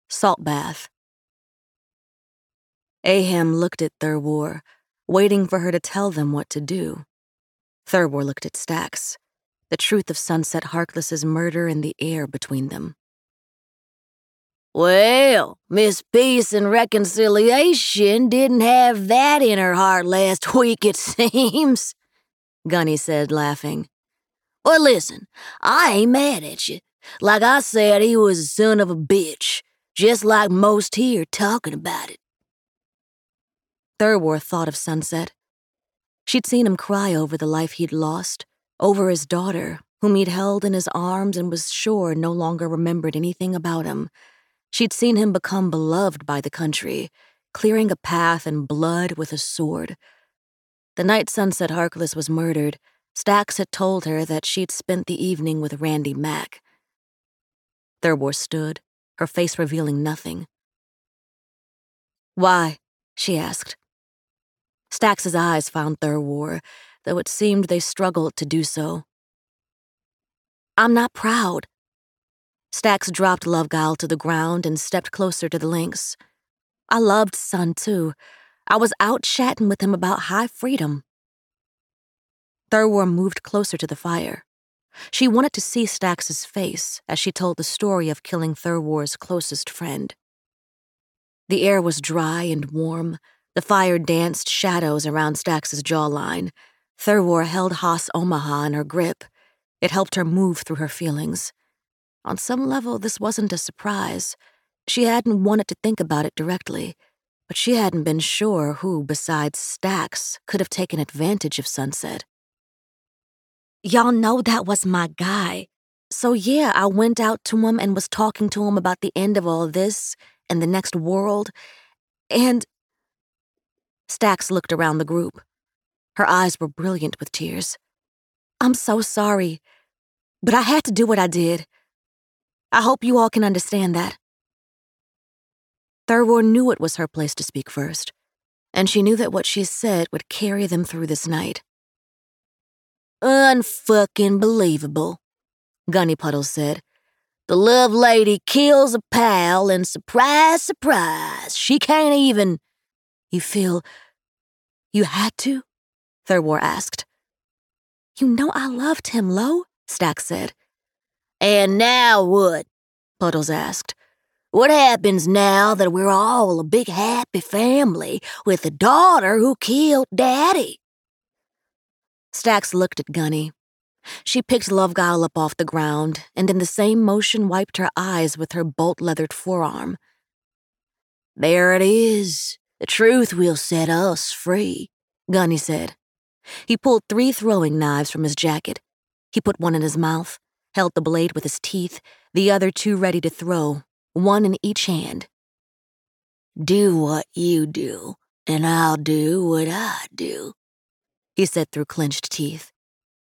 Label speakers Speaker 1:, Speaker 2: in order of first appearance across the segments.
Speaker 1: Salt bath. Ahem looked at Thurwar, waiting for her to tell them what to do. Thurwar looked at Stax, the truth of Sunset Harkless's murder in the air between them.
Speaker 2: Well, Miss Peace and Reconciliation didn't have that in her heart last week, it seems, Gunny said, laughing. Well, listen, I ain't mad at you. Like I said, he was a son of a bitch, just like most here talking about it.
Speaker 1: Thurwar thought of Sunset. She'd seen him cry over the life he'd lost, over his daughter, whom he'd held in his arms and was sure no longer remembered anything about him. She'd seen him become beloved by the country, clearing a path in blood with a sword. The night Sunset Harkless was murdered, Stax had told her that she'd spent the evening with Randy Mack. Thurwar stood, her face revealing nothing. "Why?" she asked. Stax's eyes found Thurwar, though it seemed they struggled to do so. "I'm not proud." Stax dropped Loveguile to the ground and stepped closer to the lynx. "I loved Sun, too. I was out chatting with him about high freedom." Thurwar moved closer to the fire. She wanted to see Stax's face as she told the story of killing Thurwar's closest friend. The air was dry and warm. The fire danced shadows around Stax's jawline. Thurwar held Haas Omaha in her grip. It helped her move through her feelings. On some level, this wasn't a surprise. She hadn't wanted to think about it directly, but she hadn't been sure who, besides Stax, could have taken advantage of Sunset. "Y'all know that was my guy. So yeah, I went out to him and was talking to him about the end of all this and the next world, and..." Stax looked around the group. Her eyes were brilliant with tears. "I'm so sorry, but I had to do what I did. I hope you all can understand that." Thurwar knew it was her place to speak first, and she knew that what she said would carry them through this night.
Speaker 2: "Unfucking believable," Gunny Puddles said. "The love lady kills a pal and surprise, surprise, she can't even..."
Speaker 1: "You feel you had to?" Thurwar asked. "You know I loved him, Lo," Stax said.
Speaker 2: "And now what?" Puddles asked. "What happens now that we're all a big happy family with a daughter who killed Daddy?"
Speaker 1: Stax looked at Gunny. She picked Loveguile up off the ground and in the same motion wiped her eyes with her bolt-leathered forearm.
Speaker 2: "There it is. The truth will set us free," Gunny said.
Speaker 1: He pulled 3 throwing knives from his jacket. He put one in his mouth, held the blade with his teeth, the other 2 ready to throw, one in each hand.
Speaker 2: "Do what you do, and I'll do what I do," he said through clenched teeth.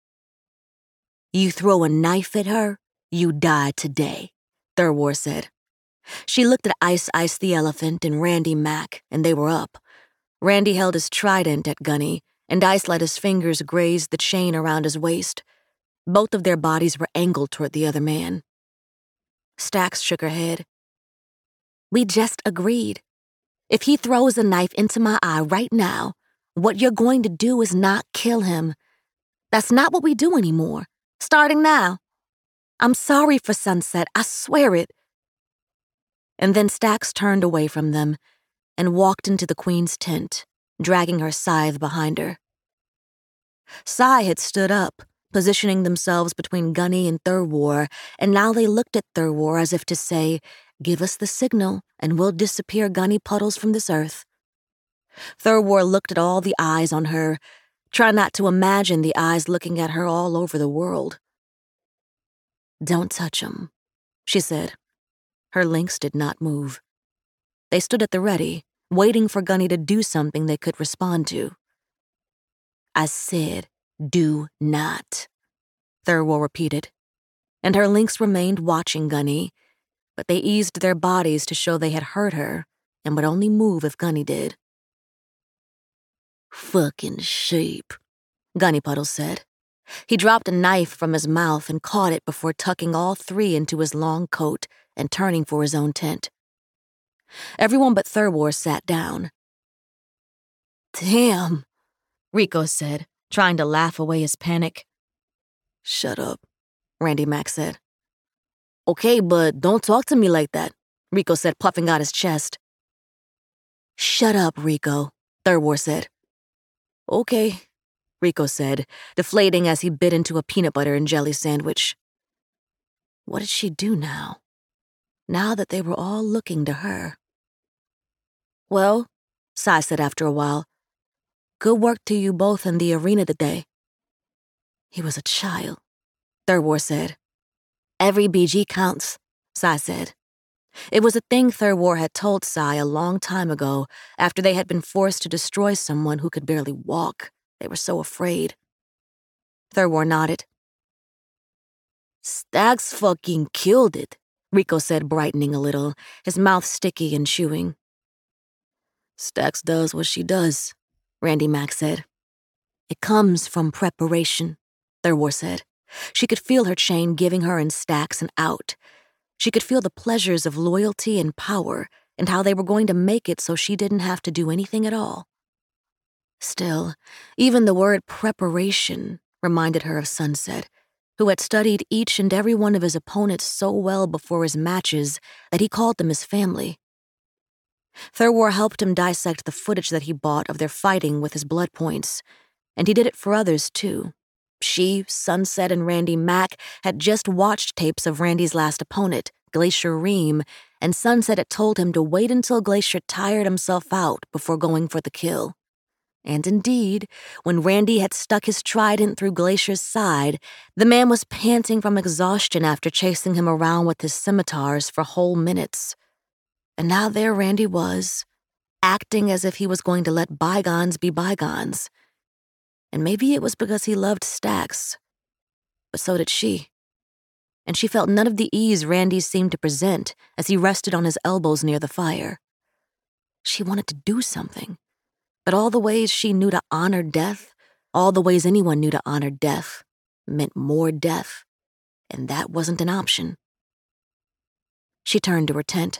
Speaker 1: "You throw a knife at her, you die today," Thurwar said. She looked at Ice Ice the elephant and Randy Mack, and they were up. Randy held his trident at Gunny, and Ice let his fingers graze the chain around his waist. Both of their bodies were angled toward the other man. Stax shook her head. "We just agreed. If he throws a knife into my eye right now, what you're going to do is not kill him. That's not what we do anymore. Starting now. I'm sorry for Sunset, I swear it." And then Stax turned away from them and walked into the Queen's tent, dragging her scythe behind her. Sai had stood up, positioning themselves between Gunny and Thurwar, and now they looked at Thurwar as if to say, "Give us the signal, and we'll disappear Gunny Puddles from this earth." Thurwar looked at all the eyes on her, trying not to imagine the eyes looking at her all over the world. "Don't touch him," she said. Her lynx did not move. They stood at the ready, waiting for Gunny to do something they could respond to. "I said, do not," Thurwar repeated, and her lynx remained watching Gunny, but they eased their bodies to show they had heard her and would only move if Gunny did.
Speaker 2: "Fucking sheep,"
Speaker 1: Gunny Puddles said. He dropped a knife from his mouth and caught it before tucking all 3 into his long coat and turning for his own tent. Everyone but Thurwar sat down.
Speaker 2: Damn,
Speaker 1: Rico said, trying to laugh away his panic.
Speaker 2: Shut up,
Speaker 1: Randy Mack said.
Speaker 2: Okay, but don't talk to me like that,
Speaker 1: Rico said, puffing out his chest.
Speaker 2: Shut up, Rico,
Speaker 1: Thurwar said.
Speaker 2: Okay,
Speaker 1: Rico said, deflating as he bit into a peanut butter and jelly sandwich.
Speaker 2: What did she do now? Now that they were all looking to her.
Speaker 1: Well, Sai said after a while,
Speaker 2: good work to you both in the arena today.
Speaker 1: He was a child, Thurwar said.
Speaker 2: Every BG counts,
Speaker 1: Sai said. It was a thing Thurwar had told Sai a long time ago after they had been forced to destroy someone who could barely walk. They were so afraid. Thurwar nodded.
Speaker 2: Stacks fucking killed it,
Speaker 1: Rico said, brightening a little, his mouth sticky and chewing.
Speaker 2: Stacks does what she does,
Speaker 1: Randy Mack said.
Speaker 2: It comes from preparation,
Speaker 1: Thurwar said. She could feel her chain giving her and Stacks an out. She could feel the pleasures of loyalty and power and how they were going to make it so she didn't have to do anything at all. Still, even the word preparation reminded her of Sunset, who had studied each and every one of his opponents so well before his matches that he called them his family. Thurwar helped him dissect the footage that he bought of their fighting with his blood points, and he did it for others too. She, Sunset, and Randy Mack had just watched tapes of Randy's last opponent, Glacier Ream, and Sunset had told him to wait until Glacier tired himself out before going for the kill. And indeed, when Randy had stuck his trident through Glacier's side, the man was panting from exhaustion after chasing him around with his scimitars for whole minutes. And now there Randy was, acting as if he was going to let bygones be bygones. And maybe it was because he loved Stacks, but so did she. And she felt none of the ease Randy seemed to present as he rested on his elbows near the fire. She wanted to do something, but all the ways she knew to honor death, all the ways anyone knew to honor death, meant more death, and that wasn't an option. She turned to her tent.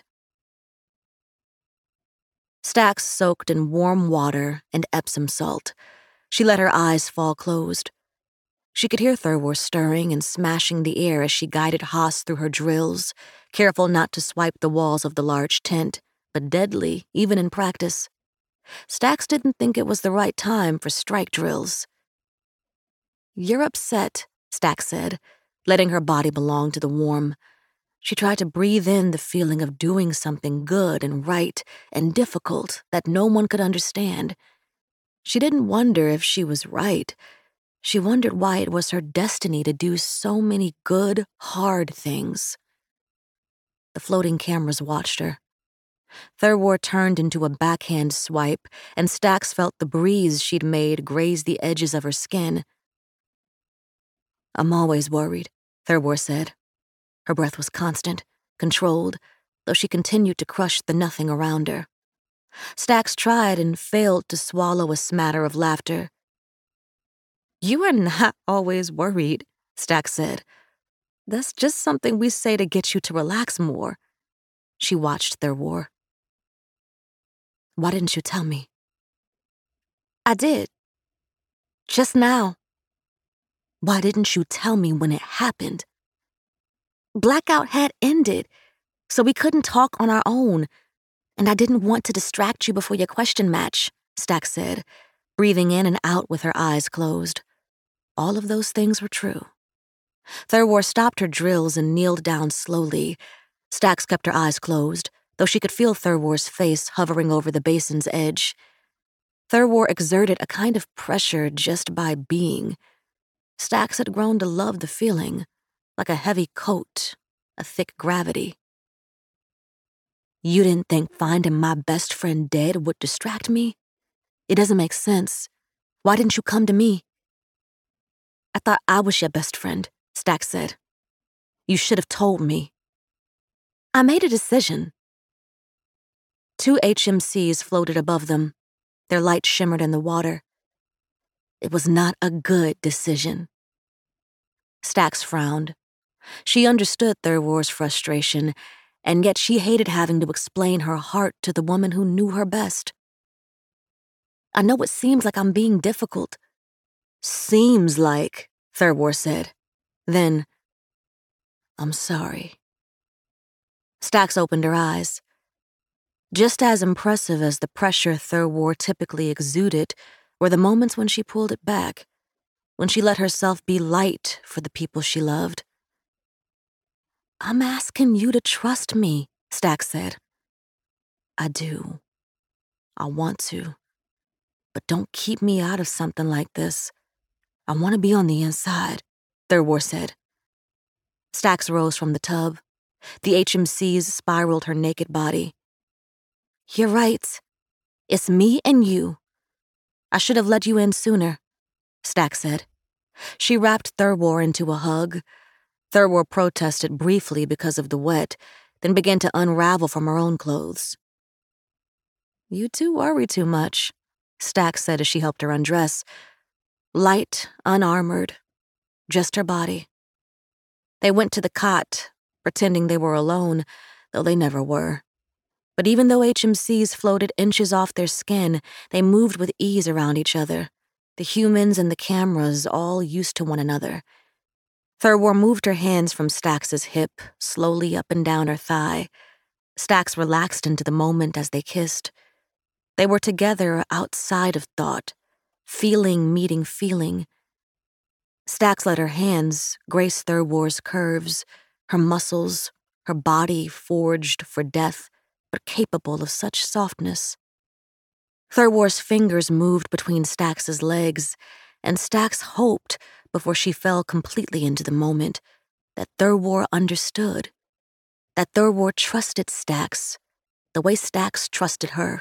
Speaker 1: Stacks soaked in warm water and Epsom salt. She let her eyes fall closed. She could hear Thurwar stirring and smashing the air as she guided Haas through her drills, careful not to swipe the walls of the large tent, but deadly, even in practice. Stacks didn't think it was the right time for strike drills. "You're upset," Stacks said, letting her body belong to the warm. She tried to breathe in the feeling of doing something good and right and difficult that no one could understand. She didn't wonder if she was right. She wondered why it was her destiny to do so many good, hard things. The floating cameras watched her. Thurwar turned into a backhand swipe, and Stacks felt the breeze she'd made graze the edges of her skin. "I'm always worried," Thurwar said. Her breath was constant, controlled, though she continued to crush the nothing around her. Stacks tried and failed to swallow a smatter of laughter. "You are not always worried," Stacks said. "That's just something we say to get you to relax more." She watched Thurwar. "Why didn't you tell me?" "I did. Just now." "Why didn't you tell me when it happened?" "Blackout had ended, so we couldn't talk on our own. And I didn't want to distract you before your question match," Stacks said, breathing in and out with her eyes closed. All of those things were true. Thurwar stopped her drills and kneeled down slowly. Stacks kept her eyes closed, though she could feel Thurwar's face hovering over the basin's edge. Thurwar exerted a kind of pressure just by being. Stacks had grown to love the feeling, like a heavy coat, a thick gravity. "You didn't think finding my best friend dead would distract me? It doesn't make sense. Why didn't you come to me?" "I thought I was your best friend," Stacks said. "You should have told me." "I made a decision." 2 HMCs floated above them. Their light shimmered in the water. "It was not a good decision." Stacks frowned. She understood Thurwar's frustration, and yet she hated having to explain her heart to the woman who knew her best. I know it seems like I'm being difficult. Seems like, Thurwar said. Then, I'm sorry. Stax opened her eyes. Just as impressive as the pressure Thurwar typically exuded were the moments when she pulled it back, when she let herself be light for the people she loved. I'm asking you to trust me, Stax said. I do. I want to. But don't keep me out of something like this. I want to be on the inside, Thurwar said. Stax rose from the tub. The HMCs spiraled her naked body. You're right. It's me and you. I should have let you in sooner, Stax said. She wrapped Thurwar into a hug. Thurwar protested briefly because of the wet, then began to unravel from her own clothes. You two worry too much, Stax said as she helped her undress. Light, unarmored, just her body. They went to the cot, pretending they were alone, though they never were. But even though HMCs floated inches off their skin, they moved with ease around each other, the humans and the cameras all used to one another. Thurwar moved her hands from Stax's hip, slowly up and down her thigh. Stax relaxed into the moment as they kissed. They were together outside of thought, feeling meeting feeling. Stax let her hands grace Thurwar's curves, her muscles, her body forged for death, but capable of such softness. Thurwar's fingers moved between Stax's legs, and Stax hoped, before she fell completely into the moment, that Thurwar understood, that Thurwar trusted Stax the way Stax trusted her.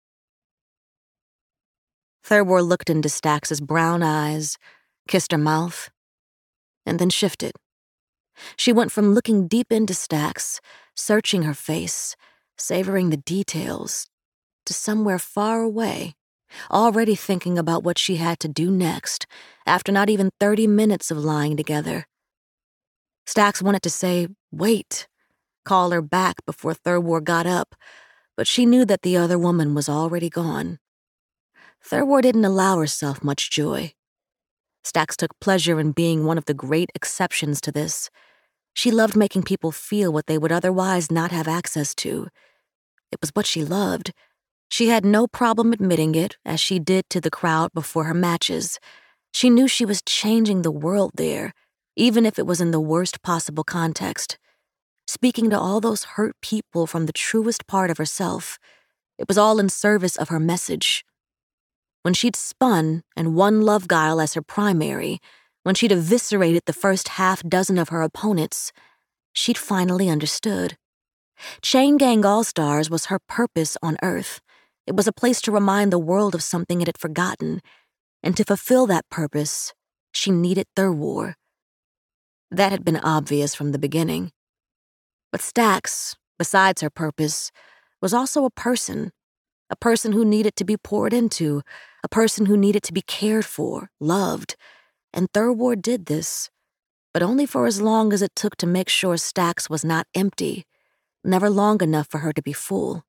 Speaker 1: Thurwar looked into Stax's brown eyes, kissed her mouth, and then shifted. She went from looking deep into Stax, searching her face, savoring the details, to somewhere far away, already thinking about what she had to do next, after not even 30 minutes of lying together. Stax wanted to say, wait, call her back before Thurwar got up, but she knew that the other woman was already gone. Thurwar didn't allow herself much joy. Stax took pleasure in being one of the great exceptions to this. She loved making people feel what they would otherwise not have access to. It was what she loved. She had no problem admitting it, as she did to the crowd before her matches. She knew she was changing the world there, even if it was in the worst possible context. Speaking to all those hurt people from the truest part of herself, it was all in service of her message. When she'd spun and won Love Guile as her primary, when she'd eviscerated the first half dozen of her opponents, she'd finally understood. Chain Gang All-Stars was her purpose on Earth. It was a place to remind the world of something it had forgotten, and to fulfill that purpose, she needed Thurwar. That had been obvious from the beginning. But Stax, besides her purpose, was also a person who needed to be poured into, a person who needed to be cared for, loved. And Thurwar did this, but only for as long as it took to make sure Stax was not empty, never long enough for her to be full.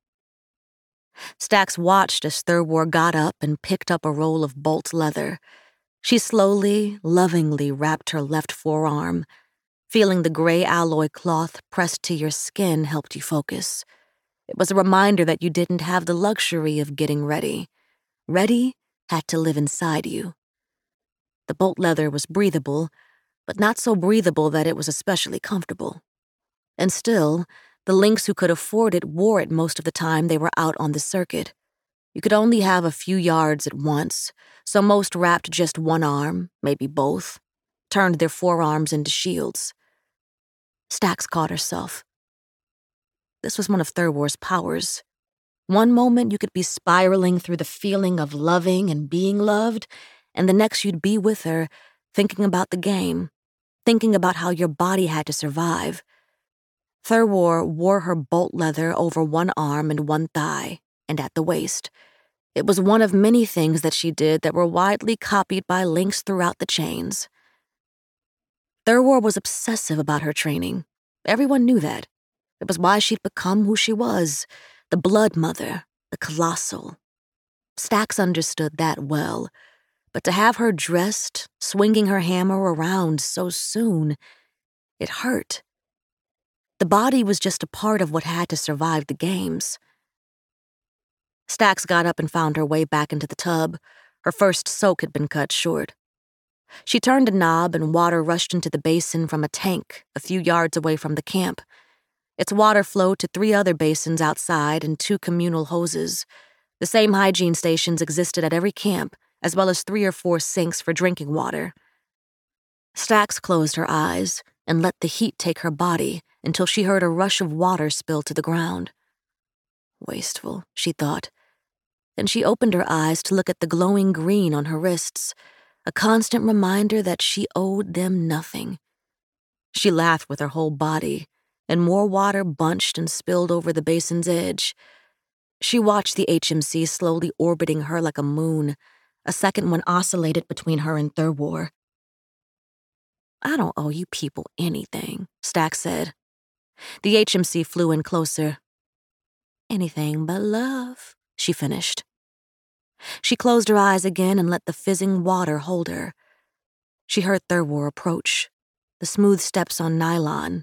Speaker 1: Stax watched as Thurwar got up and picked up a roll of Bolt leather. She slowly, lovingly wrapped her left forearm. Feeling the gray alloy cloth pressed to your skin helped you focus. It was a reminder that you didn't have the luxury of getting ready. Ready had to live inside you. The Bolt leather was breathable, but not so breathable that it was especially comfortable. And still, the Lynx who could afford it wore it most of the time they were out on the circuit. You could only have a few yards at once, so most wrapped just one arm, maybe both, turned their forearms into shields. Stax caught herself. This was one of Thurwar's powers. One moment you could be spiraling through the feeling of loving and being loved, and the next you'd be with her, thinking about the game, thinking about how your body had to survive. Thurwar wore her Bolt leather over one arm and one thigh, and at the waist. It was one of many things that she did that were widely copied by Lynx throughout the chains. Thurwar was obsessive about her training. Everyone knew that. It was why she'd become who she was, the Blood Mother, the Colossal. Stax understood that well, but to have her dressed, swinging her hammer around so soon, it hurt. The body was just a part of what had to survive the games. Stax got up and found her way back into the tub. Her first soak had been cut short. She turned a knob and water rushed into the basin from a tank a few yards away from the camp. Its water flowed to 3 other basins outside and 2 communal hoses. The same hygiene stations existed at every camp, as well as 3 or 4 sinks for drinking water. Stax closed her eyes and let the heat take her body until she heard a rush of water spill to the ground. Wasteful, she thought. Then she opened her eyes to look at the glowing green on her wrists, a constant reminder that she owed them nothing. She laughed with her whole body, and more water bunched and spilled over the basin's edge. She watched the HMC slowly orbiting her like a moon. A second one oscillated between her and Thurwar. "I don't owe you people anything," Stax said. The HMC flew in closer. "Anything but love," she finished. She closed her eyes again and let the fizzing water hold her. She heard Thurwar approach, the smooth steps on nylon.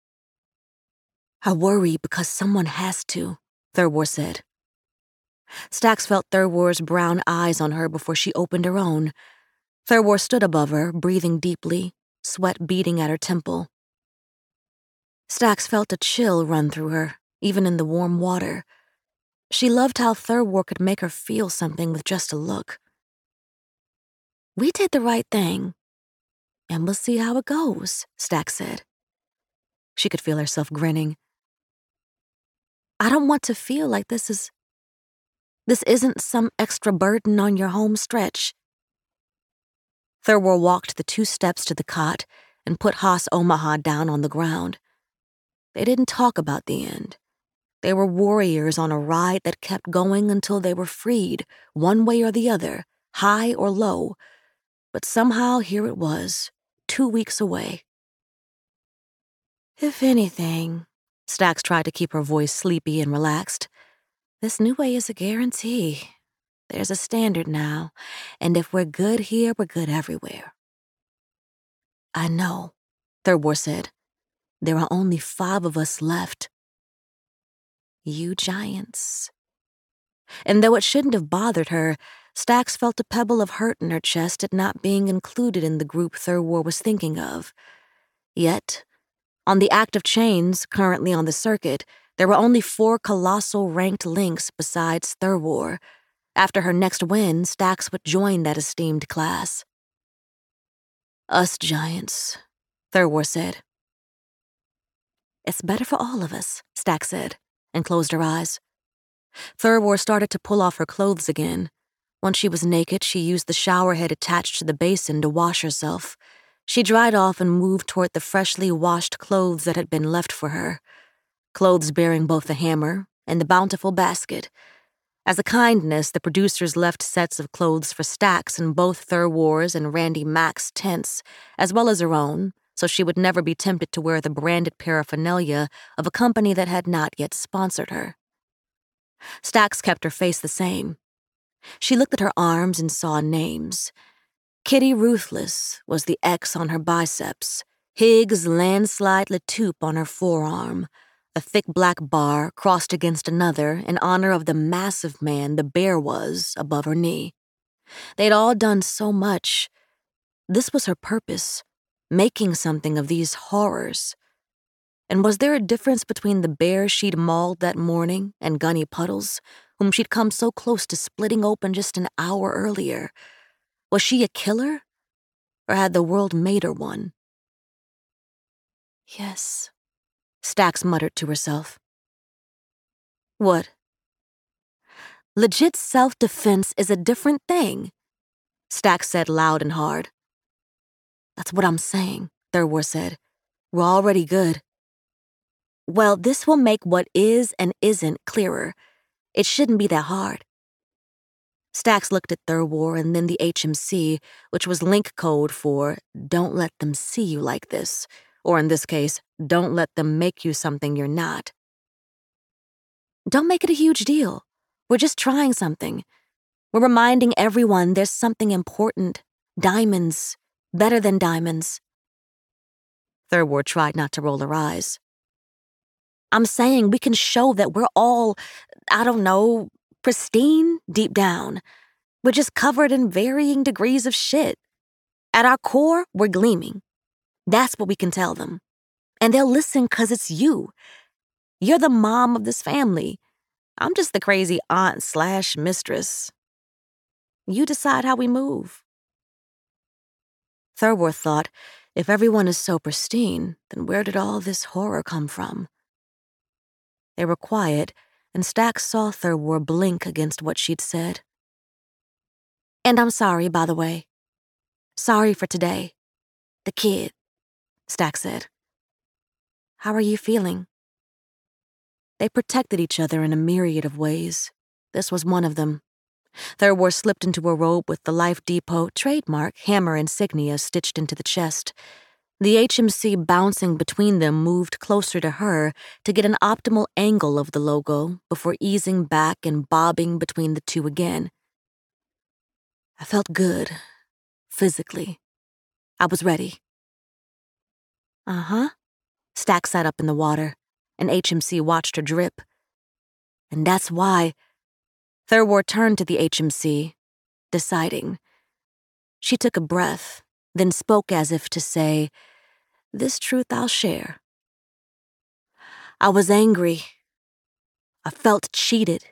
Speaker 1: "I worry because someone has to," Thurwar said. Stax felt Thurwar's brown eyes on her before she opened her own. Thurwar stood above her, breathing deeply, sweat beading at her temple. Stax felt a chill run through her, even in the warm water. She loved how Thurwar could make her feel something with just a look. "We did the right thing, and we'll see how it goes," Stax said. She could feel herself grinning. "I don't want to feel like this isn't some extra burden on your home stretch." Thurwar walked the 2 steps to the cot and put Haas Omaha down on the ground. They didn't talk about the end. They were warriors on a ride that kept going until they were freed, one way or the other, high or low. But somehow here it was, 2 weeks away. "If anything," Stax tried to keep her voice sleepy and relaxed, "this new way is a guarantee. There's a standard now, and if we're good here, we're good everywhere." "I know," Thurwar said. "There are only 5 of us left. You giants." And though it shouldn't have bothered her, Stax felt a pebble of hurt in her chest at not being included in the group Thurwar was thinking of. Yet, on the active chains currently on the circuit, there were only 4 colossal ranked links besides Thurwar. After her next win, Stax would join that esteemed class. "Us giants," Thurwar said. "It's better for all of us," Stax said, and closed her eyes. Thurwar started to pull off her clothes again. Once she was naked, she used the shower head attached to the basin to wash herself. She dried off and moved toward the freshly washed clothes that had been left for her. Clothes bearing both the hammer and the bountiful basket. As a kindness, the producers left sets of clothes for Stax in both Thurwar's and Randy Mack's tents, as well as her own, so she would never be tempted to wear the branded paraphernalia of a company that had not yet sponsored her. Stax kept her face the same. She looked at her arms and saw names. Kitty Ruthless was the X on her biceps, Higgs Landslide Latupe on her forearm, a thick black bar crossed against another in honor of the massive man the bear was above her knee. They'd all done so much. This was her purpose, making something of these horrors. And was there a difference between the bear she'd mauled that morning and Gunny Puddles, whom she'd come so close to splitting open just an hour earlier? Was she a killer? Or had the world made her one? "Yes," Stax muttered to herself. "What?" "Legit self-defense is a different thing," Stax said loud and hard. "That's what I'm saying," Thurwar said. "We're already good." "Well, this will make what is and isn't clearer. It shouldn't be that hard." Stax looked at Thurwar and then the HMC, which was link code for "Don't let them see you like this," Or in this case, don't let them make you something you're not. Don't make it a huge deal. We're just trying something. We're reminding everyone there's something important. Diamonds. Better than diamonds. Thurwar tried not to roll her eyes. I'm saying we can show that we're all, I don't know, pristine deep down. We're just covered in varying degrees of shit. At our core, we're gleaming. That's what we can tell them. And they'll listen 'cause it's you. You're the mom of this family. I'm just the crazy aunt/mistress. You decide how we move. Thurwar thought, if everyone is so pristine, then where did all this horror come from? They were quiet, and Stax saw Thurwar blink against what she'd said. And I'm sorry, by the way. Sorry for today. The kid, Stax said. How are you feeling? They protected each other in a myriad of ways. This was one of them. Thurwar slipped into a robe with the Life Depot trademark hammer insignia stitched into the chest. The HMC bouncing between them moved closer to her to get an optimal angle of the logo before easing back and bobbing between the two again. I felt good, physically. I was ready. Uh-huh. Stax sat up in the water, and HMC watched her drip. And that's why Thurwar turned to the HMC, deciding. She took a breath, then spoke as if to say, this truth I'll share. I was angry. I felt cheated.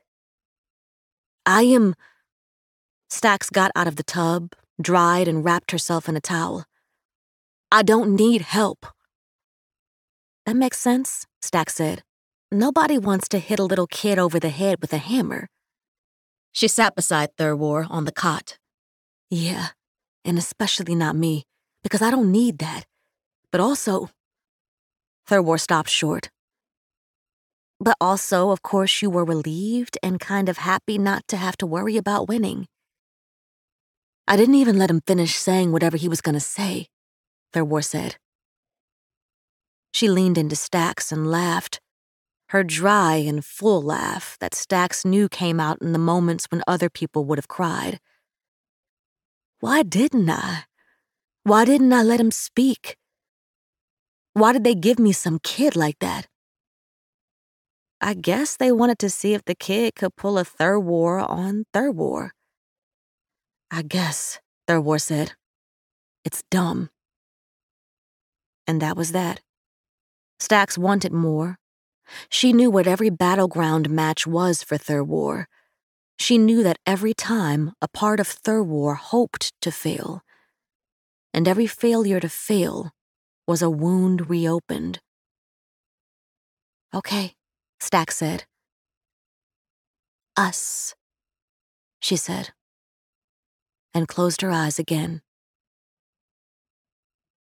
Speaker 1: Stax got out of the tub, dried, and wrapped herself in a towel. I don't need help. That makes sense, Stax said. Nobody wants to hit a little kid over the head with a hammer. She sat beside Thurwar on the cot. Yeah, and especially not me, because I don't need that. But also... Thurwar stopped short. But also, of course, you were relieved and kind of happy not to have to worry about winning. I didn't even let him finish saying whatever he was going to say, Thurwar said. She leaned into Stax and laughed, her dry and full laugh that Stax knew came out in the moments when other people would have cried. Why didn't I? Why didn't I let him speak? Why did they give me some kid like that? I guess they wanted to see if the kid could pull a Thurwar on Thurwar. I guess, Thurwar said. It's dumb. And that was that. Stax wanted more. She knew what every battleground match was for Thurwar. She knew that every time a part of Thurwar hoped to fail. And every failure to fail was a wound reopened. Okay, Stax said. Us, she said, and closed her eyes again.